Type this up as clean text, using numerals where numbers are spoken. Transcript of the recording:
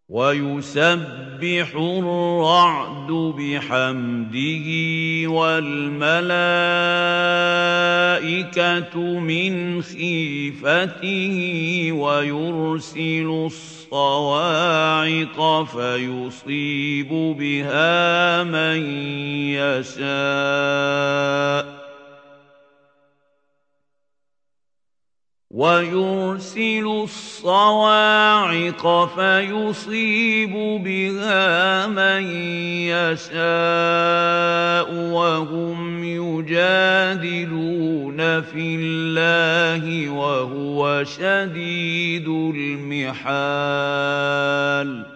وَيُسَبِّحُ الرَّعْدُ بِحَمْدِهِ وَالْمَلَائِكَةُ مِنْ خِيفَتِهِ وَيُرْسِلُ الصَّوَاعِقَ فَيُصِيبُ بِهَا مَن يَشَاءُ وَهُمْ يُجَادِلُونَ فِي اللَّهِ وَهُوَ شَدِيدُ الْمِحَالِ